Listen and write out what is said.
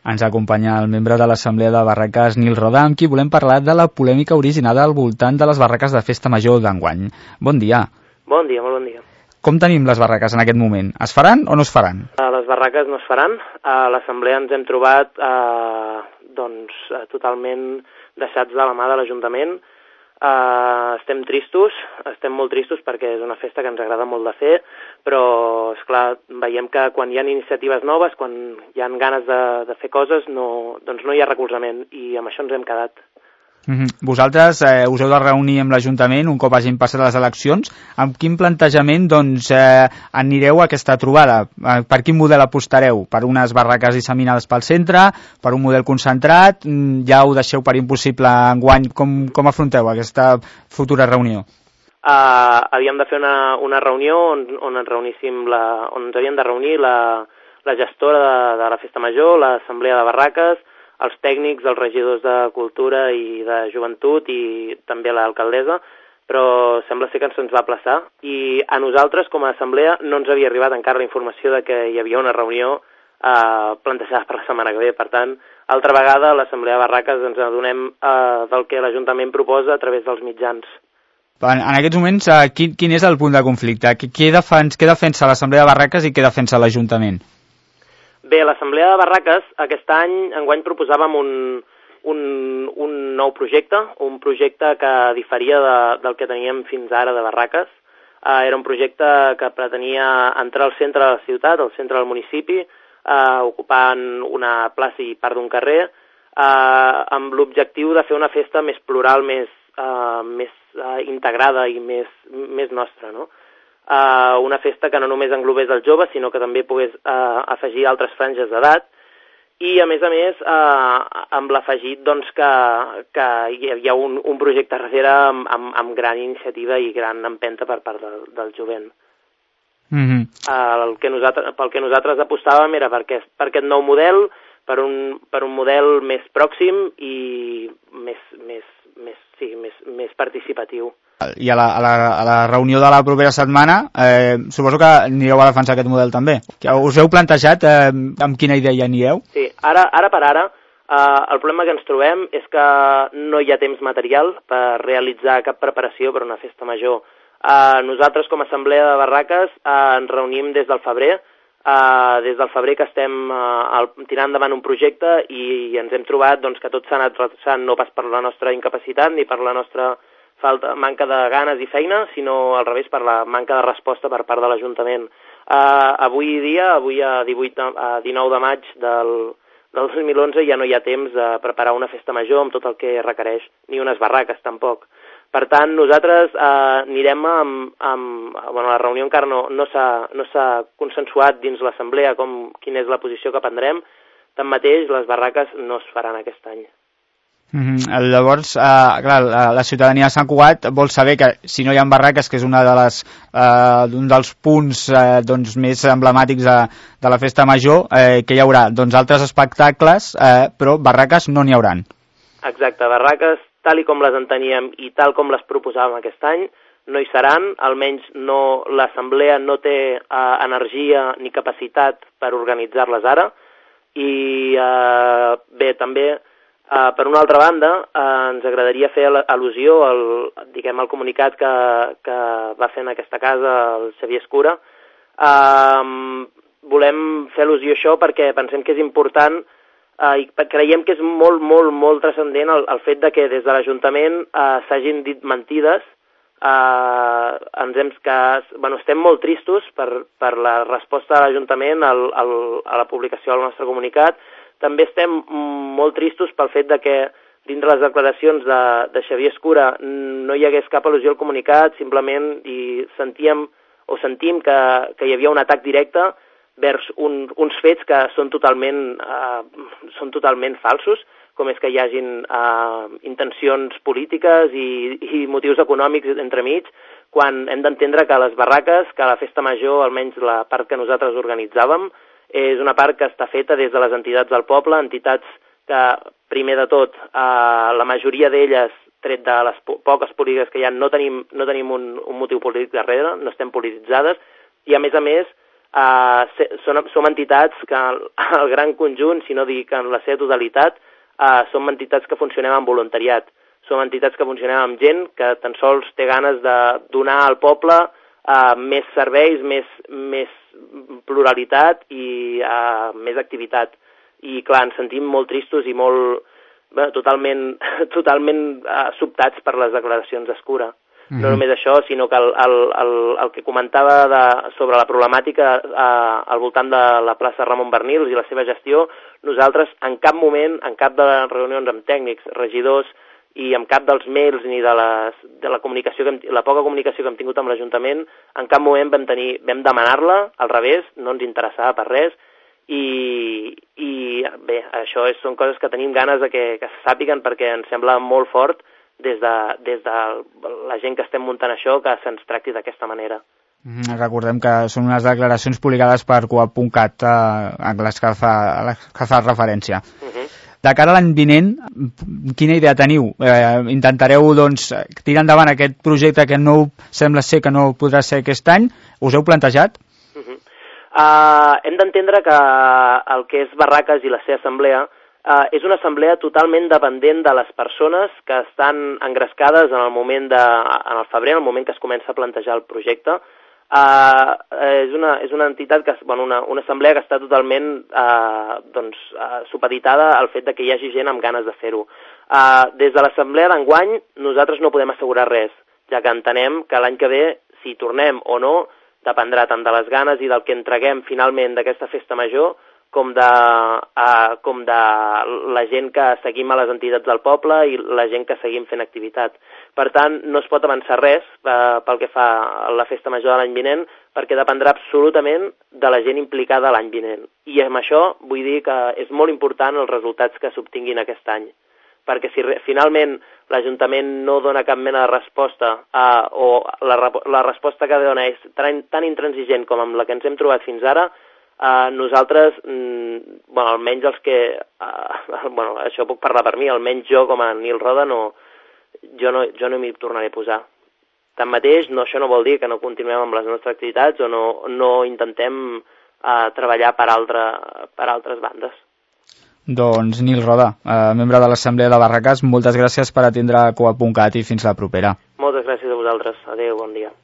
Ens acompanya el membre de l'Assemblea de Barraques, Nil Roda, amb qui volem parlar de la polèmica originada al voltant de les barraques de festa major d'enguany. Bon dia. Bon dia, molt bon dia. Com tenim les barraques en aquest moment? Es faran o no es faran? Les barraques no es faran. A l'Assemblea ens hem trobat totalment deixats de la mà de l'Ajuntament. Estem tristos, estem molt tristos perquè és una festa que ens agrada molt de fer, però, esclar, veiem que quan hi ha iniciatives noves, quan hi ha ganes de fer coses, doncs no hi ha recolzament, i amb això ens hem quedat. Vosaltres us heu de reunir amb l'Ajuntament un cop hagin passat les eleccions. Amb quin plantejament anireu a aquesta trobada? Per quin model apostareu? Per unes barraques disseminades pel centre? Per un model concentrat? Ja ho deixeu per impossible enguany? Com afronteu aquesta futura reunió? Havíem de fer una reunió on ens reuníssim on ens havien de reunir la gestora de la Festa Major, l'Assemblea de Barraques, els tècnics, els regidors de Cultura i de Joventut i també l'alcaldessa, però sembla ser que se'ns va aplaçar. I a nosaltres, com a assemblea, no ens havia arribat encara la informació de que hi havia una reunió plantejada per la setmana que ve. Per tant, altra vegada, a l'Assemblea de Barraques ens adonem del que l'Ajuntament proposa a través dels mitjans. En aquests moments, quin és el punt de conflicte? Què defensa l'Assemblea de Barraques i què defensa l'Ajuntament? Bé, l'Assemblea de Barraques enguany proposàvem un nou projecte, un projecte que diferia del que teníem fins ara de Barraques. Era un projecte que pretenia entrar al centre de la ciutat, al centre del municipi, ocupant una plaça i part d'un carrer, amb l'objectiu de fer una festa més plural, més integrada i més nostra, no? Una festa que no només englobés els joves, sinó que també pogués afegir altres franges d'edat i, a més, amb l'afegit que hi havia un projecte darrere amb gran iniciativa i gran empenta per part del jovent. Pel que nosaltres apostàvem era per aquest nou model, per un model més pròxim i més participatiu. I a la reunió de la propera setmana suposo que anireu a defensar aquest model també. Us heu plantejat amb quina idea anireu? Sí, ara per ara el problema que ens trobem és que no hi ha temps material per realitzar cap preparació per una festa major. Nosaltres, com a Assemblea de Barraques, ens reunim des del febrer que estem tirant endavant un projecte i ens hem trobat que tot s'ha anat retrasant, no pas per la nostra incapacitat ni per la nostra manca de ganes i feina, sinó al revés, per la manca de resposta per part de l'Ajuntament. Avui a 19 de maig del 2011 ja no hi ha temps de preparar una festa major amb tot el que requereix, ni unes barraques tampoc. Per tant, nosaltres anirem la reunió encara no s'ha consensuat dins l'Assemblea quina és la posició que prendrem, tanmateix les barraques no es faran aquest any. Llavors, clar, la ciutadania de Sant Cugat vol saber que si no hi ha barraques, que és un dels punts més emblemàtics de la festa major, que hi haurà altres espectacles, però barraques no n'hi hauran. Exacte, barraques tal com les enteníem i tal com les proposàvem aquest any no hi seran, almenys l'Assemblea no té energia ni capacitat per organitzar-les ara. I bé, també per una altra banda, ens agradaria fer al·lusió al comunicat que va fer en aquesta casa el Xavier Escura. Volem fer al·lusió a això perquè pensem que és important i creiem que és molt, molt, molt transcendent el fet de que des de l'Ajuntament s'hagin dit mentides. Estem molt tristos per la resposta de l'Ajuntament a la publicació del nostre comunicat. També estem molt tristos pel fet de que dins de les declaracions de Xavier Escura no hi hagués cap al·lusió al comunicat, simplement sentim que hi havia un atac directe vers uns fets que són totalment falsos, com és que hi hagin intencions polítiques i motius econòmics entremig, quan hem d'entendre que les barraques, que la festa major, almenys la part que nosaltres organitzàvem, és una part que està feta des de les entitats del poble, entitats que, primer de tot, la majoria d'elles, tret de les poques polítiques que hi ha, no tenim un motiu polític darrere, no estem polititzades, i a més som entitats que el gran conjunt, si no dic en la seva totalitat, som entitats que funcionem amb voluntariat. Som entitats que funcionem amb gent que tan sols té ganes de donar al poble més serveis, més pluralitat i més activitat. I clar, ens sentim molt tristos i totalment sobtats per les declaracions d'Escura. No només això, sinó que el que comentava sobre la problemàtica al voltant de la plaça Ramon Barnils i la seva gestió, nosaltres en cap moment, en cap de les reunions amb tècnics, regidors i en cap dels mails ni de la comunicació, la poca comunicació que hem tingut amb l'Ajuntament, en cap moment vam demanar-la, al revés, no ens interessava per res, i bé, això són coses que tenim ganes de que se sàpiguen perquè ens sembla molt fort des de la gent que estem muntant això, que se'ns tracti d'aquesta manera. Recordem que són unes declaracions publicades per Coap.cat a les que fa referència. De cara a l'any vinent, quina idea teniu? Intentareu tirar endavant aquest projecte que no sembla ser que no podrà ser aquest any? Us heu plantejat? Hem d'entendre que el que és Barraques i la seva assemblea és una assemblea totalment dependent de les persones que estan engrescades en el febrer, en el moment que es comença a plantejar el projecte. És una entitat, una assemblea que està totalment supeditada al fet de que hi hagi gent amb ganes de fer-ho. Des de l'assemblea d'enguany nosaltres no podem assegurar res, ja que entenem que l'any que ve, si tornem o no, dependrà tant de les ganes i del que entreguem finalment d'aquesta festa major com de la gent que seguim a les entitats del poble i la gent que seguim fent activitat. Per tant, no es pot avançar res pel que fa a la festa major de l'any vinent, perquè dependrà absolutament de la gent implicada l'any vinent. I amb això vull dir que és molt important els resultats que s'obtinguin aquest any. Perquè si finalment l'Ajuntament no dona cap mena de resposta o la resposta que dona és tan intransigent com amb la que ens hem trobat fins ara, nosaltres, almenys els que, això puc parlar per mi, almenys jo com a Nil Roda jo no m'hi tornaré a posar. Tanmateix, això no vol dir que no continuem amb les nostres activitats o no intentem treballar per altres bandes. Doncs Nil Roda, membre de l'Assemblea de Barraques, moltes gràcies per atendre Coap.cat i fins la propera. Moltes gràcies a vosaltres. Adéu, bon dia.